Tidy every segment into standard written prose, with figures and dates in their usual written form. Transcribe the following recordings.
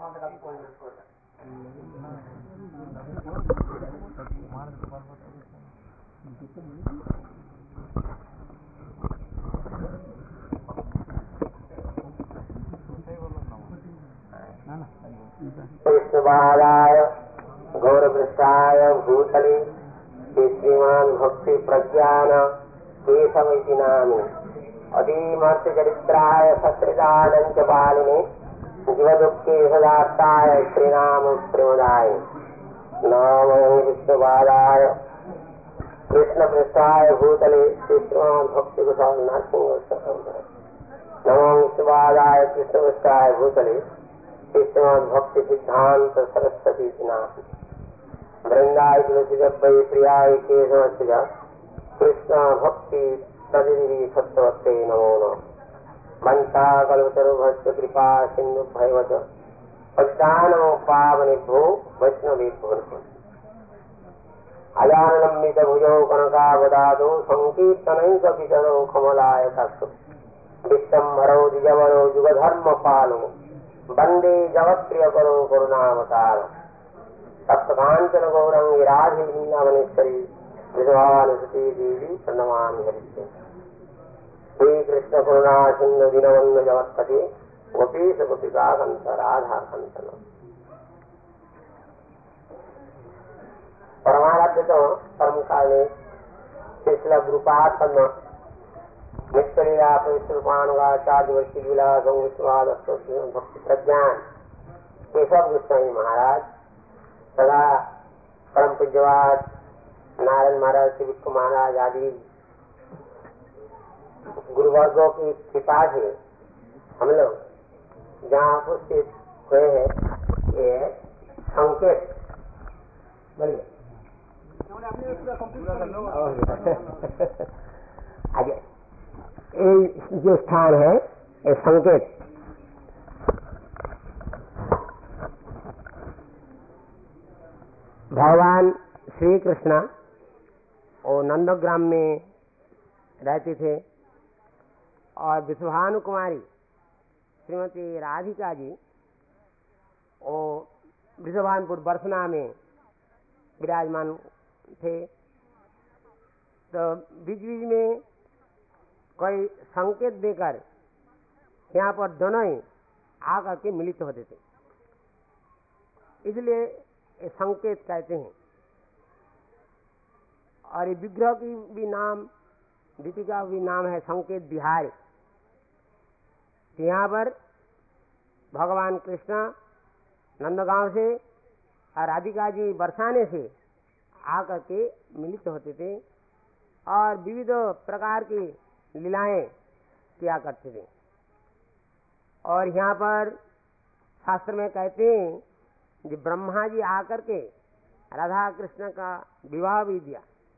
विष्णुपादाय गौरवृष्टाय भूतले श्रीमान भक्ति प्रज्ञान केशवैति नामे अधीमर्थ चरित्राय सत्रिदानंच पालिने जीवदुःखे सदास्ताय श्रीनाम प्रेमदाय नमो विष्णुपादाय कृष्णपृष्ठाय भूतले श्रीमान भक्ति कुशल नरसिंह नमो विष्णुपादाय कृष्णपृष्ठाय भूतले श्रीमान भक्ति सिद्धांत सरस्वती नाम वृंदाय तुलसी गब्बई प्रियाय केशवस्य कृष्ण भक्ति तदिति सत्वते नमो नमः वंशा कल्पतरुभ्यश्च कृपा सिन्धुभ्यैव च पतितानां पावनेभ्यो वैष्णवेभ्यो नमः अजानलम्बितभुजौ कनकावदातो सङ्कीर्तनैकपितरौ कमलायताक्षौ विश्वम्भरौ द्विजवरौ युगधर्मपालो वन्दे जगत्प्रियकरो करुणावतारम् सप्तकाञ्चन गौरंगी राधे वृंदावनेश्वरी विद्वानुसुती देवी प्रणमामि हरिते श्री कृष्ण करुणा सिंधु दीनबंधु जगत्पते गोपीश गोपिका कांत राधा कांत परमाराध्य परम काले शिशला गुरुपासन नित्यलीला पवित्रपाणुगा चार्यवर्षी विलास विश्वाद भक्ति प्रज्ञान केशव गोस्वामी महाराज सदा परम पूज्यवाद नारायण महाराज शिविक महाराज आदि गुरुवर्गों की कृपा से हम लोग जहाँ उपस्थित हुए हैं ये संकेत बोलिए आगे जो स्थान है ये संकेत भगवान श्री कृष्ण और नंदग्राम में रहते थे और विश्वभानु कुमारी श्रीमती राधिका जी और विश्वभानपुर बरसना में विराजमान थे। तो बीच बीच में कोई संकेत देकर यहाँ पर दोनों ही आकर के मिलित होते थे, इसलिए ये संकेत कहते हैं। और ये विग्रह की भी नाम दीपिका भी नाम है संकेत बिहारी। यहाँ पर भगवान कृष्ण नंदगांव से और राधिका जी बरसाने से आकर के मिलित होते थे और विविध प्रकार की लीलाएं किया करते थे। और यहाँ पर शास्त्र में कहते हैं कि ब्रह्मा जी आकर के राधा कृष्ण का विवाह भी दिया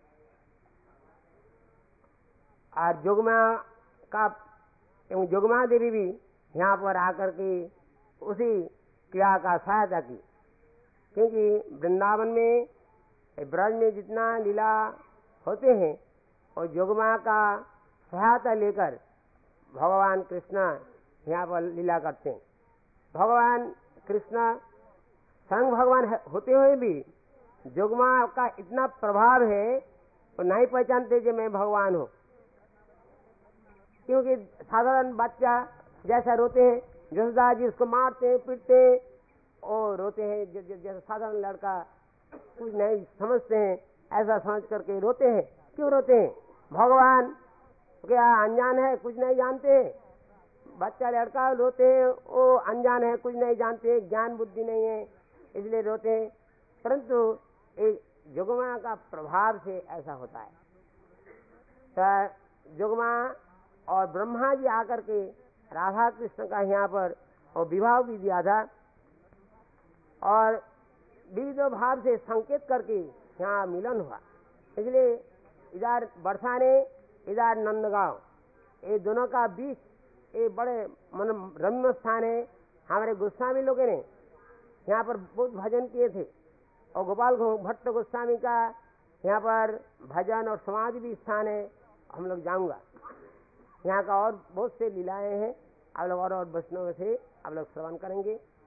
और जोगमा का एवं जोगमा देवी भी यहाँ पर आकर के उसी क्रिया का सहायता की, क्योंकि वृंदावन में ब्रज में जितना लीला होते हैं और जोगमा का सहायता लेकर भगवान कृष्ण यहाँ पर लीला करते हैं। भगवान कृष्ण स्वयं भगवान होते हुए भी जोगमा का इतना प्रभाव है और नहीं पहचानते कि मैं भगवान हूँ, क्योंकि साधारण बच्चा जैसा रोते हैं जसोदा जी उसको मारते हैं पीटते हैं और रोते हैं, जैसा साधारण लड़का कुछ नहीं समझते हैं ऐसा समझ करके रोते हैं। क्यों रोते हैं? भगवान क्या अनजान है, कुछ नहीं जानते। बच्चा लड़का रोते हैं वो अनजान है, कुछ नहीं जानते, ज्ञान बुद्धि नहीं है, इसलिए रोते हैं। परंतु एक जोगमा का प्रभाव से ऐसा होता है। तो जोगमा और ब्रह्मा जी आकर के राधा कृष्ण का यहाँ पर और विवाह भी दिया था और विविध भाव से संकेत करके यहाँ मिलन हुआ। इसलिए इधर बरसाने इधर नंदगांव ये दोनों का बीच ये बड़े रम्य स्थान है। हमारे गोस्वामी लोगों ने यहाँ पर बहुत भजन किए थे और गोपाल भट्ट गोस्वामी का यहाँ पर भजन और समाधि भी स्थान है। हम लोग जाऊंगा, यहाँ का और बहुत से लीलाएं हैं, आप लोग और वैष्णव से आप लोग श्रवण करेंगे।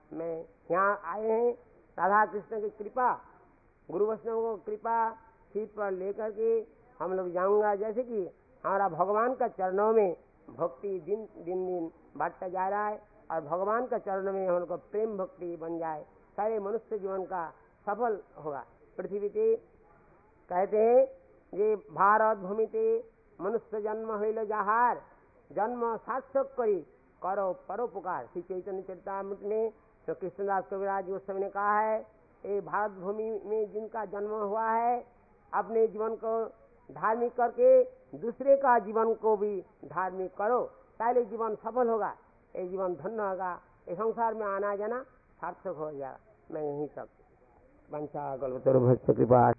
मैं यहाँ आए हैं राधा कृष्ण की कृपा, गुरु वैष्णव को कृपा सीट पर लेकर के हम लोग जाऊंगा। जैसे कि हमारा भगवान का चरणों में भक्ति दिन दिन दिन बढ़ता जा रहा है और भगवान का चरणों में हम लोग को प्रेम भक्ति बन जाए, सारे मनुष्य जीवन का सफल होगा। पृथ्वी पे कहते हैं ये भारत भूमि पे मनुष्य जन्म हईल जहार, जन्म सार्थक करी करो परोपकार। श्री चैतन्य चरितामृत में तो कृष्णदास कविराज गोस्वामी ने कहा है, ये भारत भूमि में जिनका जन्म हुआ है अपने जीवन को धार्मिक करके दूसरे का जीवन को भी धार्मिक करो, पहले जीवन सफल होगा, ये जीवन धन्य होगा, ये संसार में आना जाना सार्थक हो जाएगा। मैं यहीं तक वंशा कल्पतरुभ्यश्च कृपा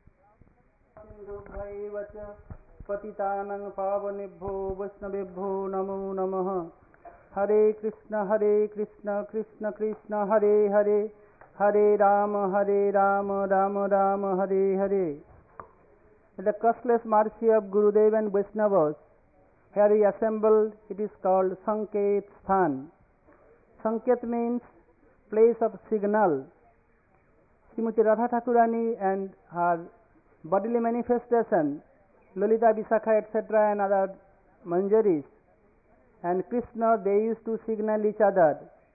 पतितानां पावनेभ्यो वैष्णवेभ्यो नमो नमः। हरे कृष्ण कृष्ण कृष्ण हरे हरे, हरे Ram Ram Ram Hare Hare. The costless mercy of Gurudev and Vaishnavas, here we assembled, it is called Sanket Sthan. Sanket means place of signal. Srimati Radha Thakurani and her bodily manifestation, Lolita, Visakha, etc. and other Manjaris, and Krishna, they used to signal each other.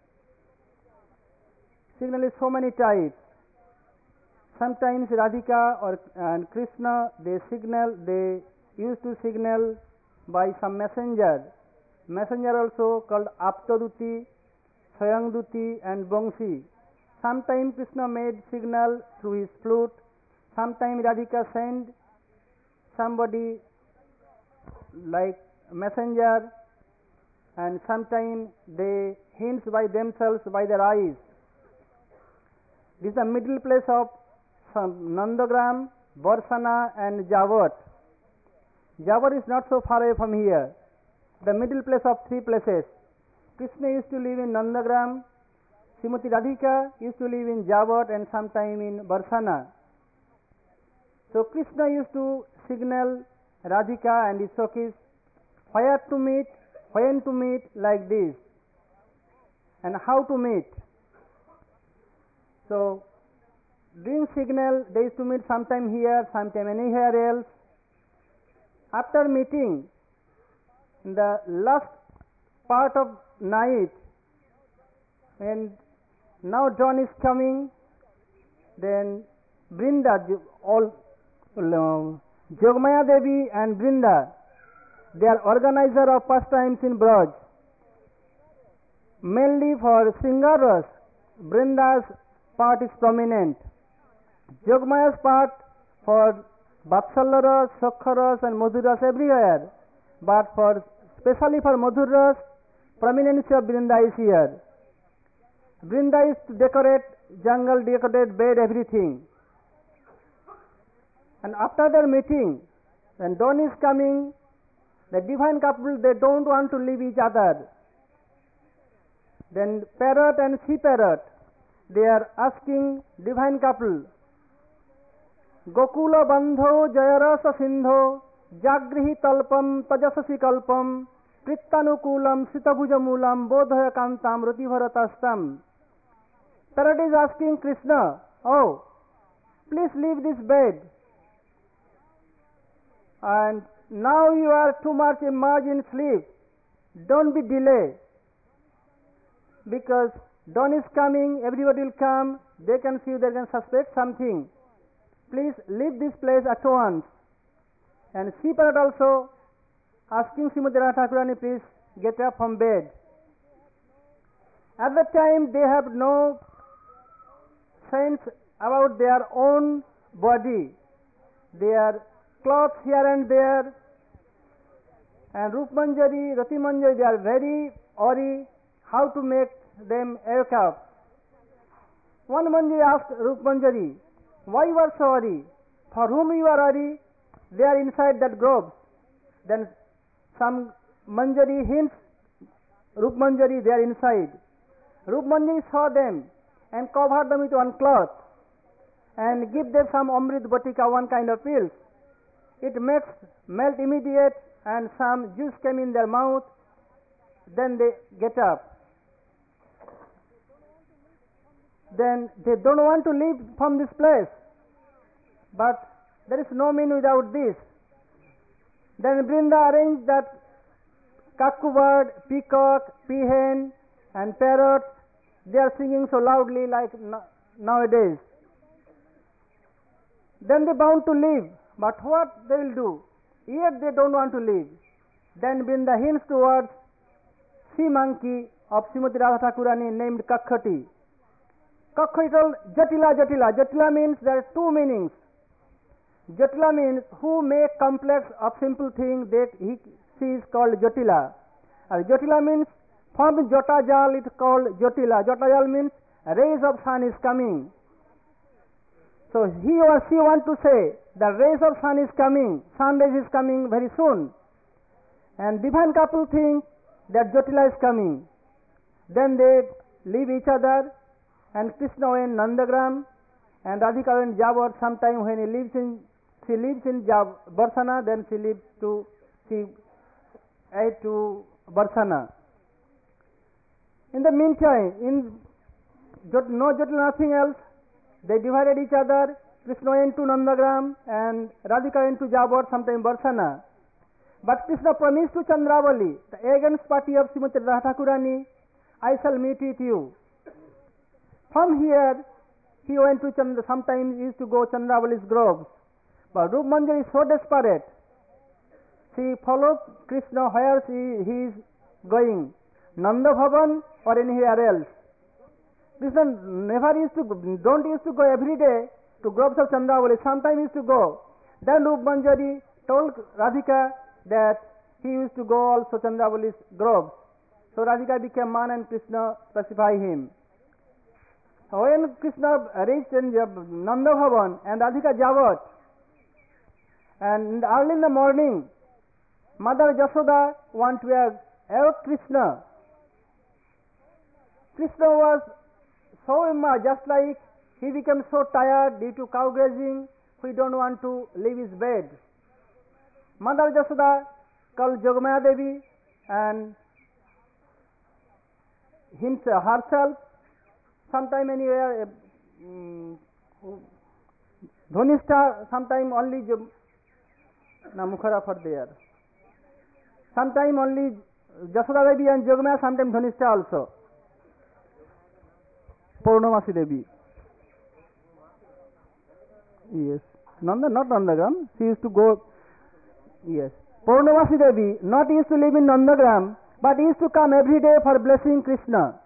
Signal is so many types. Sometimes Radhika and Krishna, they used to signal by some messenger. Messenger also called Aptaduti, Swayangduti and Bangsi. Sometimes Krishna made signal through his flute. Sometimes Radhika sent somebody like messenger, and sometimes they hints by themselves by their eyes. This is the middle place of Nandagram, Barsana and Javat. Javat is not so far away from here. The middle place of three places. Krishna used to live in Nandagram, Srimati Radhika used to live in Javat and sometime in Barsana. So Krishna used to signal Radhika and his Sakhis where to meet, when to meet, like this, and how to meet. So during signal they used to meet sometime here, sometime anywhere else. After meeting, in the last part of night, and now dawn is coming, then Brinda, all Jogmaya Devi and Brinda, they are organizer of pastimes in Braj. Mainly for Sringaras, Brinda's part is prominent. Jogmaya's part for Vatsalyaras, Sakharas and Madhuras everywhere, but especially for Madhuras, prominence of Brinda is here. Brinda is to decorate jungle, decorate bed, everything. And after their meeting, when dawn is coming, the divine couple, they don't want to leave each other. Then parrot and sea parrot, they are asking divine couple, Gokula bandho jayarasa sindho jagrihi talpam tajasasi kalpam prittanukulam sitabujamulam bodhaya kantam rutivaratastam. Parrot is asking Krishna, oh, please leave this bed. And now you are too much immersed in sleep. Don't be delayed. Because dawn is coming, everybody will come, they can see, they can suspect something. Please leave this place at once. And sea parrot also asking Srimati Radha Thakurani, please get up from bed. At that time they have no sense about their own body. Their clothes here and there, and Rup Manjari, Rati Manjari, they are very worried how to make them wake up. One Manjari asked Rup Manjari, why you are so worried? For whom you are worried? They are inside that grove. Then some Manjari hints Rup Manjari, they are inside. Rup Manjari saw them and covered them with one cloth and give them some Amrit Batika, one kind of pills. It makes melt immediate, and some juice came in their mouth. Then they get up. then they don't want to leave from this place. But there is no mean without this. Then Brinda arranged that cuckoo bird, peacock, peahen and parrots, they are singing so loudly like nowadays. Then they bound to leave, but what they will do? Yet they don't want to leave. Then Brinda hints towards sea monkey of Srimati Radha Thakurani named Kakhati. Kakhati told Jatila, Jatila. Jatila means there are two meanings. Jatila means who make complex of simple thing that she is called Jatila. And Jatila means from Jotajal it is called Jatila. Jotajal means rays of sun is coming. So he or she want to say the rays of sun is coming, sun rays is coming very soon. And divine couple think that Jatila is coming. Then they leave each other, and Krishna went Nandagram and Radhika went Javat. Sometime when she lives in Barsana, then she ate to Barsana. In the meantime, no Jatila, nothing else. They divided each other. Krishna went to Nandagram and Radhika went to Jabat, sometime Barsana. But Krishna promised to Chandravali, the against party of Srimati Radha Thakurani, I shall meet with you. From here, he went to sometimes he used to go Chandravali's groves. But Rup Manjari is so desperate. She followed Krishna where he is going, Nanda Bhavan or anywhere else. Krishna don't used to go every day to groves of Chandravali. Sometimes he used to go. Then Rup Manjari told Radhika that he used to go also Chandravali's groves. So Radhika became man and Krishna specify him. When Krishna reached in Nanda Bhavan and Radhika Javat, and early in the morning, Mother Jasoda want to have Krishna. Krishna was so immersed, just like he became so tired due to cow grazing, he don't want to leave his bed. Mother Jasoda called Jogamaya Devi and herself, sometime anywhere, Dhonishta, sometime only Mukhara for there. Sometime only Jasoda Devi and Jogamaya, sometime Dhonishta also. Purnamasi Devi. Yes. Not Nandagram. She used to go. Yes. Purnamasi Devi not used to live in Nandagram, but used to come every day for blessing Krishna.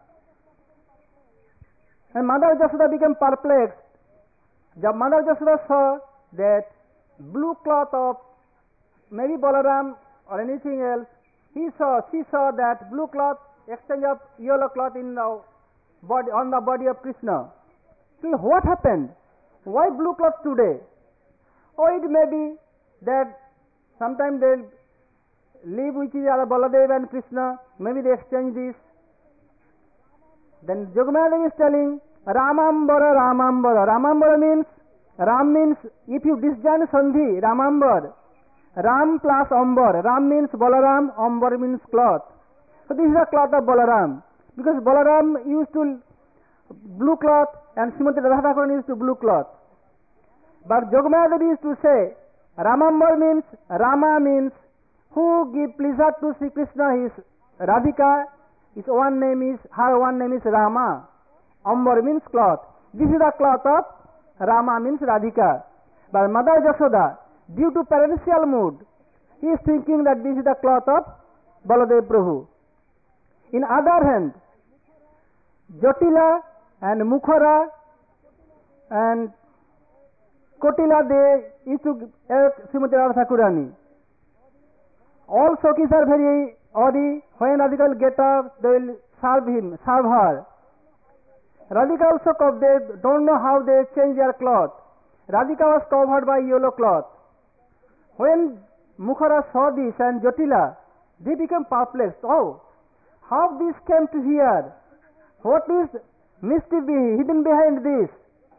And Mother Jasoda became perplexed. Mother Jasoda saw that blue cloth of maybe Balaram or anything else. She saw that blue cloth exchange of yellow cloth in the body, on the body of Krishna. So what happened? Why blue cloth today? Or it may be that sometime they leave which is Baladev and Krishna, maybe they exchange this. Then Jogamaya is telling Ramambara, Ramambara. Ramambara means, Ram means if you disjoin Sandhi, Ramambar. Ram plus Ambar. Ram means Balaram, Ambar means cloth. So this is a cloth of Balaram. Because Balaram used to blue cloth and Srimati Radha Thakurani used to blue cloth. But Jogamaya Devi used to say, Ramambar means, Rama means, who give pleasure to Sri Krishna is Radhika, her one name is Rama. Ambar means cloth. This is the cloth of Rama means Radhika. But Mother Jasoda, due to parental mood, he is thinking that this is the cloth of Baladev Prabhu. In other hand, Jatila and Mukhara and Kotila, they used to Srimati Radha Thakurani. All Sokis are very odd. When Radhika will get up, they will serve her. Radhika also, they don't know how they change their cloth. Radhika was covered by yellow cloth. When Mukhara saw this and Jatila, they became perplexed. Oh, how this came to here? What is mischief hidden behind this?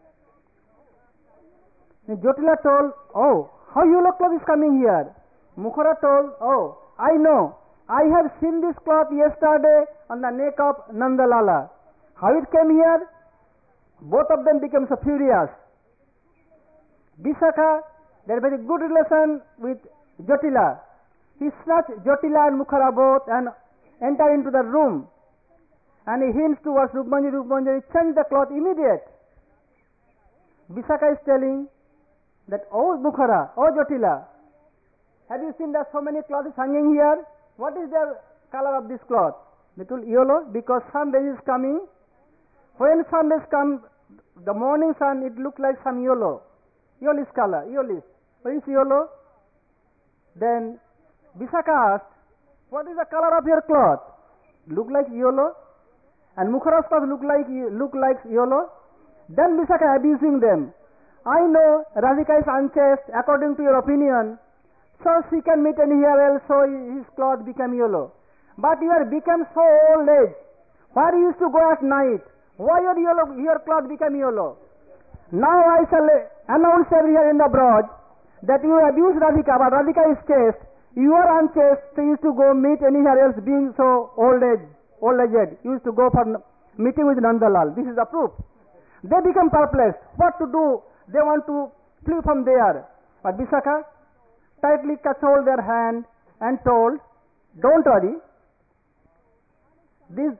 And Jatila told, oh, how yellow cloth is coming here? Mukhara told, oh, I know. I have seen this cloth yesterday on the neck of Nandalala. How it came here? both of them became so furious. Visakha, they had very good relation with Jotila. He snatched Jotila and Mukhara both and entered into the room. And he hints towards Rukmanjari, Rukmanjari, change the cloth immediate. Visakha is telling that, oh Mukhara, oh Jotila, have you seen that so many cloths hanging here? What is the color of this cloth? They told yellow, because sun rays is coming. When sun rays come, the morning sun, it looks like some yellow. Yellowish color, yellowish. What is yellow? Then Visakha asked, what is the color of your cloth? Look like yellow. And Mukhara's cloth look like yellow. Then Visakha abusing them. I know Radhika is unchaste according to your opinion, so she can meet anywhere else, so his cloth became yellow. But you have become so old age. Where you used to go at night? Why your cloth became yellow? Now I shall announce everywhere in the Braj that you abuse Radhika, but Radhika is chaste. You are unchaste, so you used to go meet anywhere else, being so old-aged. You used to go for meeting with Nandalal. This is the proof. They become perplexed. What to do? They want to flee from there. But Visakha tightly cajoled their hand and told, don't worry. This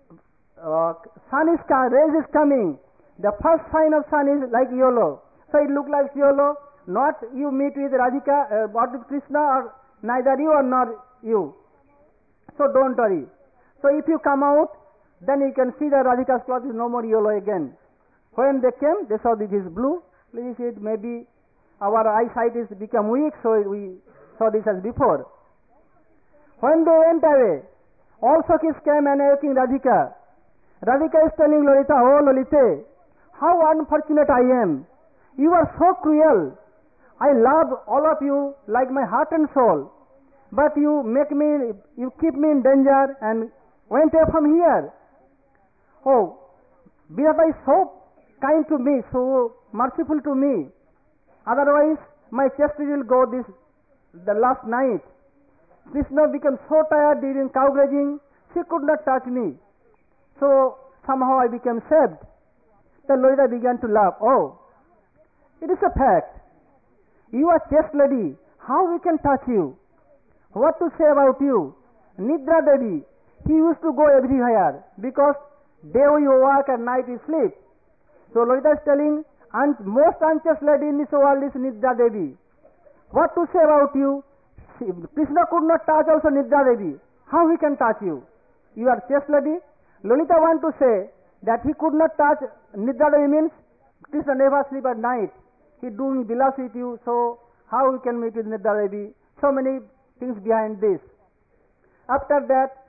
rays is coming. The first sign of sun is like yellow. So it looks like yellow. Not you meet with Radhika, or with Krishna, or neither you or not you. So don't worry. So if you come out, then you can see that Radhika's cloth is no more yellow again. When they came, they saw this is blue. Please, it maybe our eyesight is become weak, so we saw this as before. When they went away, all Sakhis came and asking Radhika. Radhika is telling Lalita, oh Lalite, how unfortunate I am. You are so cruel. I love all of you like my heart and soul. But you keep me in danger and went away from here. Oh, Vidhata is so kind to me, so merciful to me. Otherwise, my chastity will go the last night. Krishna became so tired during cow grazing, she could not touch me. So somehow I became saved. Then Lalita began to laugh. Oh, it is a fact. You are chaste lady. How we can touch you? What to say about you? Nidra Devi, he used to go everywhere because day you work and night you sleep. So Lalita is telling, most unchaste lady in this world is Nidra Devi. What to say about you? Krishna could not touch also Nidra Devi. How he can touch you? You are chaste lady. Lalita want to say that he could not touch Nidra Devi means Krishna never sleep at night. He doing bilas with you, so how he can meet with Nidra Devi? So many things behind this. After that,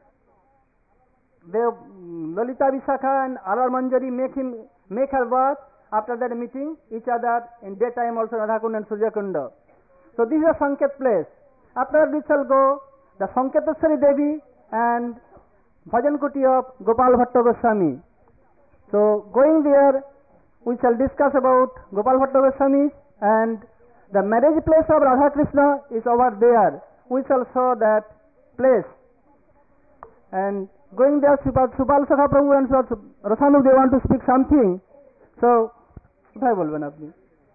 Lalita, Visakha and Alar Manjari make her birth. After that meeting each other in daytime also Radhakund and Surjakunda. So this is a Sanket place. After that we shall go the Sanketeshwari Devi and Bhajan Kuti of Gopal Bhatta Goswami. So going there we shall discuss about Gopal Bhatta Goswami, and the marriage place of Radha Krishna is over there. We shall show that place. And going there, Subal Sakha Prabhu and Rasanuk, they want to speak something. So, কোথায় বলবেন আপনি?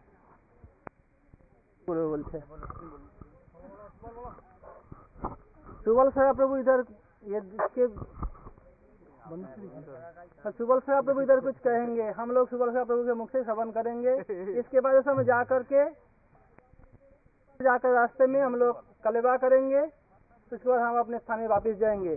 পুরো বলছে सुबल साहब प्रभु इधर इसके सुबल साहब प्रभु इधर कुछ कहेंगे, हम लोग सुबल साहब प्रभु के मुख से श्रवण करेंगे। इसके बाद हम जाकर रास्ते में हम लोग कलेबा करेंगे, उसके बाद हम अपने स्थान में वापस जाएंगे।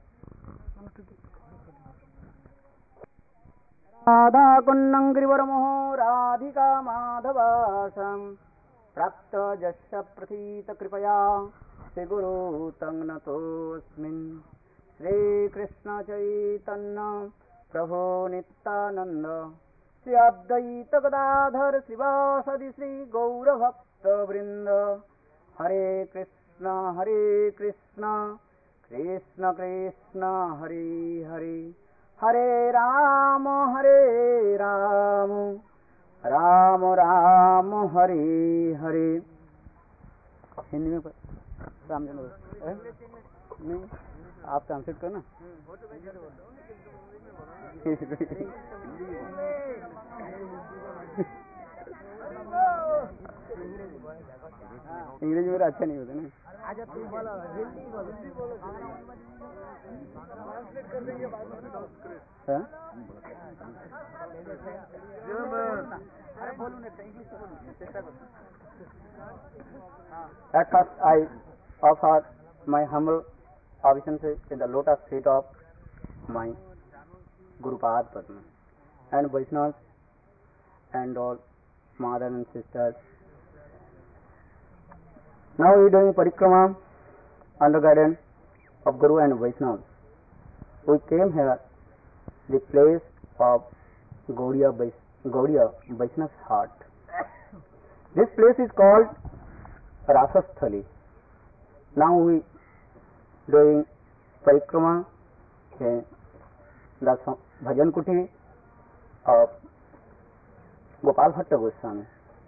राधा कुन्नं गिरिवरमोह राधिका माधवासं प्राप्त जस्य प्रथीत कृपया श्री गुरु तं नतोऽस्मिन्। श्री कृष्ण चैतन्य प्रभु नित्यानंद श्री अद्वैत गदाधर श्रीवासदि श्री गौर भक्त वृंद। हरे कृष्ण कृष्ण कृष्ण हरे हरे, हरे राम राम राम हरे हरे। हिंदी में रामचंद्र नहीं, आप ट्रांसलेट करना। इंग्लिश मेरा अच्छा नहीं होता ना। अच्छा तुम बोलो, हिंदी बोलो, ट्रांसलेट कर देंगे बाद में। अरे बोलो नहीं, इंग्लिश बोलो, चेष्टा करो। At first I offered my humble obeisances in the lotus feet of my Guru Pad Padma and Vaishnavas and all mother and sisters. Now we are doing parikrama under guidance of Guru and Vaishnavas. We came here, the place of Gaudiya Vaishnav's heart. This place is called Rasasthali. Now we doing parikrama in the Bhajan Kuti of Gopal Bhatta Goswami.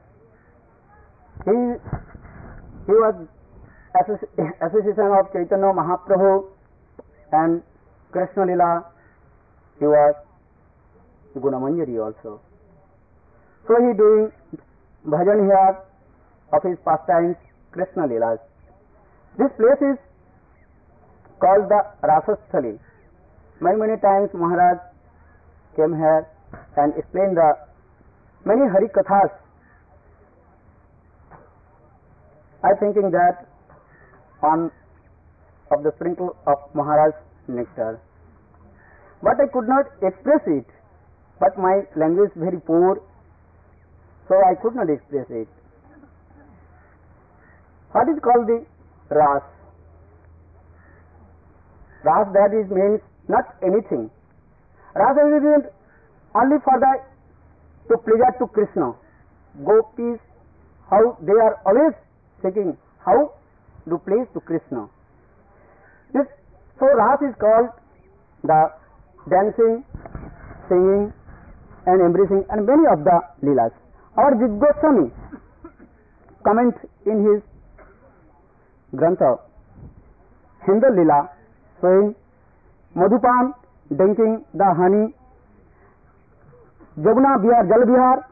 He was association of Chaitanya Mahaprabhu and Krishna Lila. He was Gunamanjari also. So he doing bhajan here of his pastimes, Krishna Lilas. This place is called the Rasasthali. Many times Maharaj came here and explained the many Hari Kathas. I thinking that on of the sprinkle of Maharaj's nectar, but I could not express it. But my language is very poor, so I could not express it. What is called the Ras? Ras, that is means not anything. Ras is only for the to pleasure to Krishna. Gopis, how they are always seeking how to please to Krishna. So Ras is called the dancing, singing and embracing and many of the Leelas. Our Jit Goswami comment in his Grantha Hindu Leela saying Madhupan drinking the honey, Jamuna Bihar, Jal Bihar,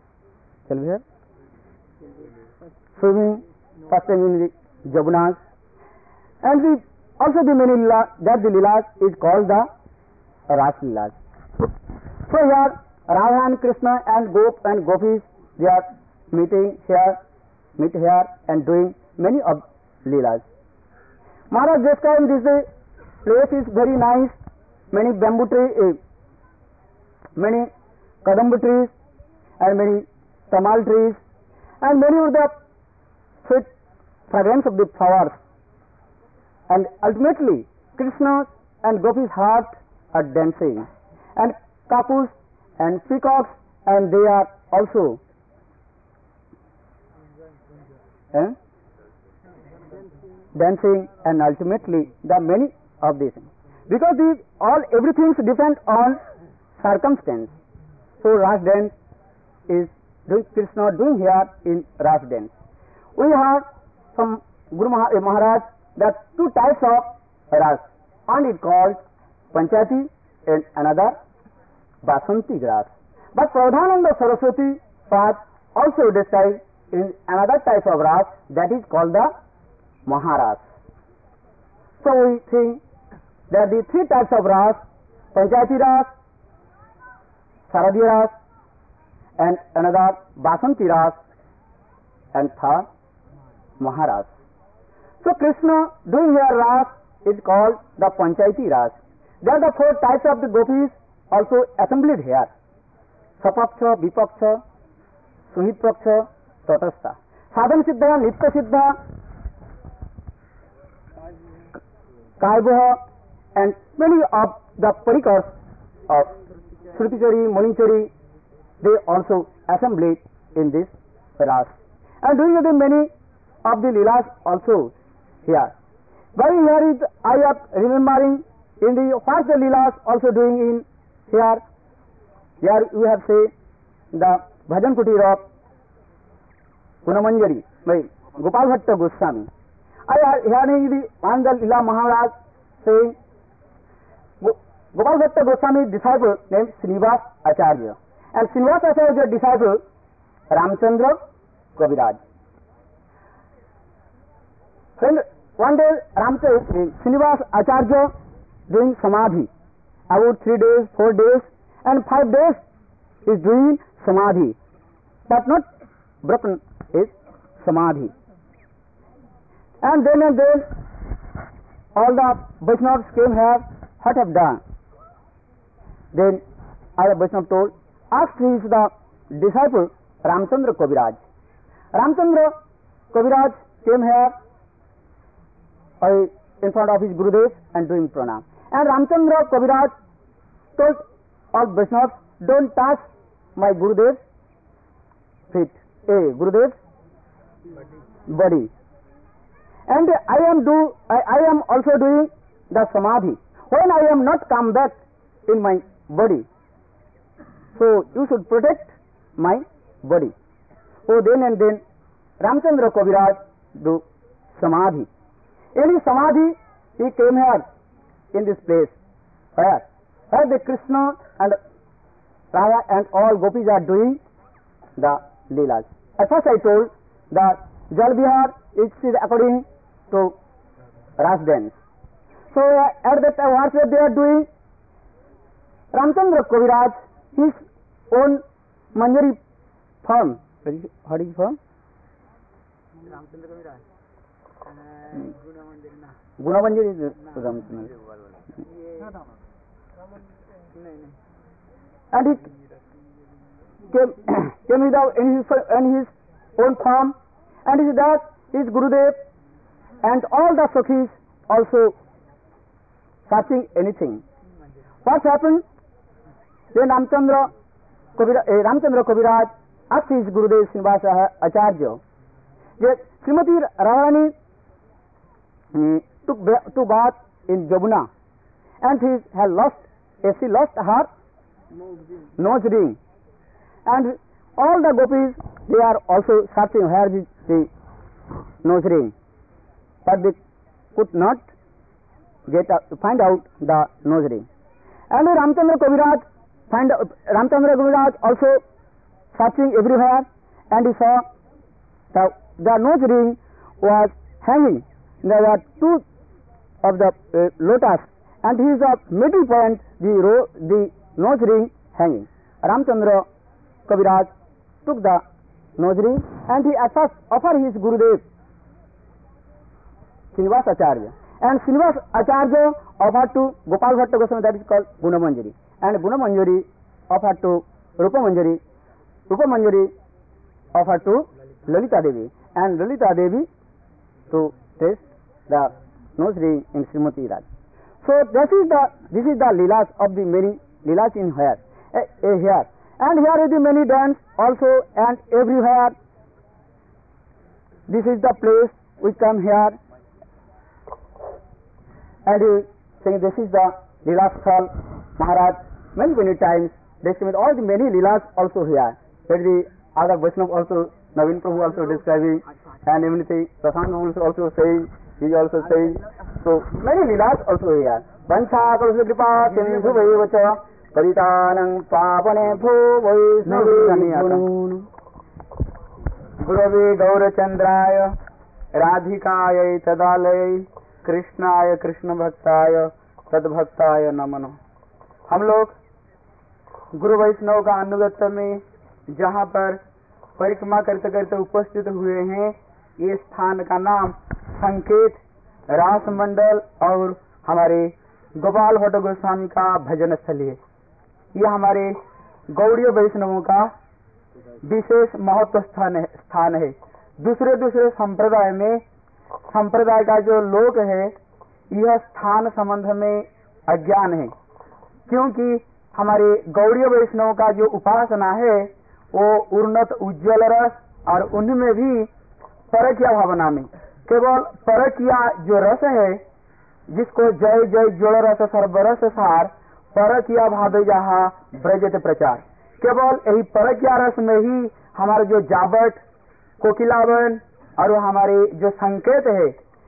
swimming, first time in the Jamunas, and we also the many Leelas, that the Leelas is called the Ras Leelas. So here Radha and Krishna and Gop and Gopis, they are meet here and doing many of Leelas. Maharaj described this place is very nice, many bamboo trees, many kadamba trees and many tamal trees and many of the sweet fragrance of the flowers. And ultimately Krishna and Gopis' heart are dancing, and kapus and peacocks, and they are also dancing, and ultimately the many of these things. Because everything depends on circumstance. So Ras dance is Krishna doing here in Ras dance. We have from Guru Maharaj that two types of Ras. One is called Panchati and another Basanti Ras. But Pradhananda Saraswati Path also described in another type of Ras, that is called the Maharas. So we think there are the three types of Ras: Panchayati Ras, Saradiya Ras, and another Basanti Ras, and third Maharas. So Krishna doing here Ras is called the Panchayati Ras. There are the four types of the gopis also assembled here: Sapaksha, Vipaksha, Suhitpaksha, Tatastha. Sadhan Siddha, Nitya Siddha, Kaibha, and many of the parikars of Srutichari, Muninchari, they also assembled in this Ras. And doing the many of the Leelas also here. Why here is I am remembering in the what the Leelas also doing in here. Here we have say the Bhajan Kutir of Gunamanjari by Gopal Bhatta Goswami. hearing the Ananda Lila Maharaj saying, Gopal Bhatta Goswami's disciple named Srinivas Acharya. And Srinivas Acharya's disciple, Ramchandra Kaviraj. Friend, one day Srinivas Acharya doing Samadhi. About 3 days, 4 days, and 5 days is doing Samadhi. But not broken is Samadhi. And then all the Vaishnavas came here, what have done? Then our Vaishnava told, asked his the disciple Ramchandra Kaviraj. Ramchandra Kaviraj came here in front of his Gurudev and doing pranam. And Ramchandra Kaviraj told all Vaishnavas, don't touch my Gurudev's feet, Gurudev's body. And I am also doing the Samadhi. When I am not come back in my body, so you should protect my body. So then Ramchandra Kaviraj do Samadhi. In his Samadhi, he came here in this place. Where the Krishna and Radha and all gopis are doing the Leelas. At first I told that Jal Vihar is according to Ras dance. So at that time what they are doing, Ramchandra Kaviraj, his own Manjari form. What is form? Ramchandra Kaviraj. Guna Manjari is Ramchandra. And he came in his own form, and he that his Gurudev and all the Sakhis also searching anything. What happened? Then Ramchandra Kaviraj asked his Gurudev Srinivas Acharya that Srimati Radharani took bath in Jamuna, and she lost her nose ring, and all the gopis they are also searching where is the nose ring, but they could not find out the nose ring. And Ramchandra Kaviraj also searching everywhere, and he saw the nose ring was hanging. There were two of the lotus, and his middle point the nose ring hanging. Ramchandra Kaviraj took the nose ring, and he at first offered his Gurudev Srinivas Acharya, and Srinivas Acharya offered to Gopal Bhatta Goswami, that is called Guna Manjari, and Guna Manjari offered to Rupa Manjari, Rupa Manjari offered to Lalita Devi, and Lalita Devi to taste the nose ring in Srimati Raj. So this is the Leelas of the many Leelas in here, and here is the many dance also, and everywhere. This is the place we come here, and saying this is the Leelas Sthal. Maharaj many times describing all the many Leelas also here. That the other Vaishnava also, Naveen Prabhu also describing, and everything. Prasad also saying, he also saying. So many Leelas also here. Vancha Kalsa Kripa Sindhu Vacha Paritanang Papane Bho Vaisnavi Gurave Gaurachandraya Radhikaya Tadalaya Krishnaya Krishna Bhaktaya Tadbhaktaya Namano. हम लोग गुरु वैष्णव का अनुगत्य में जहाँ पर परिक्रमा करते करते उपस्थित हुए हैं, ये स्थान का नाम संकेत रास मंडल और हमारे गोपाल भट्ट गोस्वामी का भजन स्थल है। ये हमारे गौड़ीय वैष्णवों का विशेष महत्व स्थान है। दूसरे संप्रदाय में संप्रदाय का जो लोग है, यह स्थान संबंध में अज्ञान है, क्योंकि हमारे गौड़ीय वैष्णव का जो उपासना है वो उन्नत उज्ज्वल रस, और उनमें भी परकीय भावना में केवल परकीय जो रस है, जिसको जय जय ज्वल रस सर्वरस सार परकीय भावे जहाँ ब्रजत प्रचार, केवल यही परकीय रस में ही हमारे जो जाबट कोकिलावन और हमारे जो संकेत है,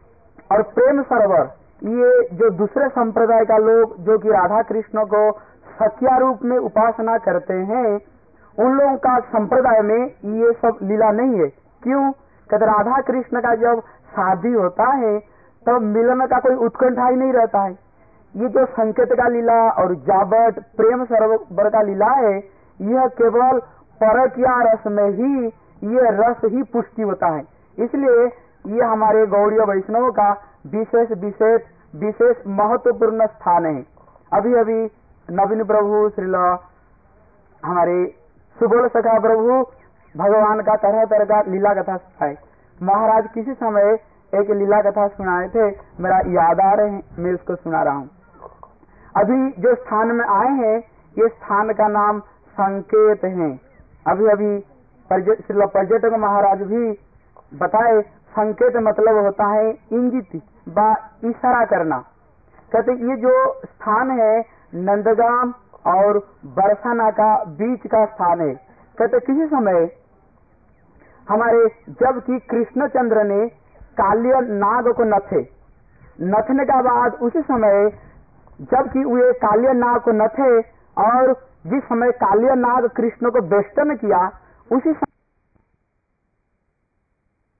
और प्रेम सरोवर, ये जो दूसरे संप्रदाय का लोग जो कि राधा कृष्ण को सत्या रूप में उपासना करते हैं, उन लोगों का संप्रदाय में ये सब लीला नहीं है। क्यों? कहते राधा कृष्ण का जब शादी होता है तब मिलन का कोई उत्कंठा ही नहीं रहता है। ये जो संकेत का लीला और जाबट प्रेम सरोवर का लीला है, यह केवल परकिया रस में ही ये रस ही पुष्टि होता है। इसलिए ये हमारे गौड़ीय वैष्णव का विशेष विशेष विशेष महत्वपूर्ण स्थान है। अभी अभी नवीन प्रभु श्रीला हमारे सुबोल सखा प्रभु भगवान का तरह तरह का लीला कथा सुनाए। महाराज किसी समय एक लीला कथा सुनाए थे, मेरा याद आ रहे हैं, मैं उसको सुना रहा हूँ। अभी जो स्थान में आए हैं, ये स्थान का नाम संकेत है। अभी अभी पर्यटक महाराज भी बताए, संकेत मतलब होता है इंगित बा इशारा करना। कहते ये जो स्थान है नंदगाम और बरसाना का बीच का स्थान है। कहते किसी समय हमारे जबकि कृष्णचंद्र ने कालिया नाग को नथने का बाद उसी समय जबकि वे कालिया नाग को नथे और जिस समय कालिया नाग कृष्ण को वेष्टन किया, उसी